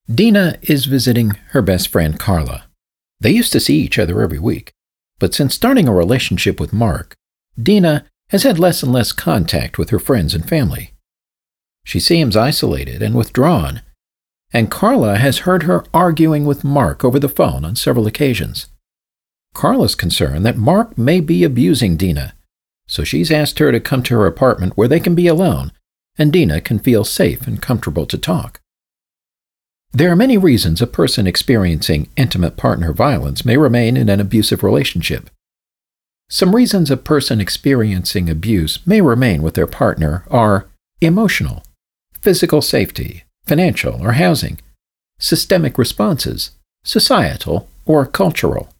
Dina is visiting her best friend Carla. They used to see each other every week, but since starting a relationship with Mark, Dina has had less and less contact with her friends and family. She seems isolated and withdrawn, and Carla has heard her arguing with Mark over the phone on several occasions. Carla's concerned that Mark may be abusing Dina, so she's asked her to come to her apartment where they can be alone and Dina can feel safe and comfortable to talk. There are many reasons a person experiencing intimate partner violence may remain in an abusive relationship. Some reasons a person experiencing abuse may remain with their partner are emotional, physical safety, financial or housing, systemic responses, societal or cultural.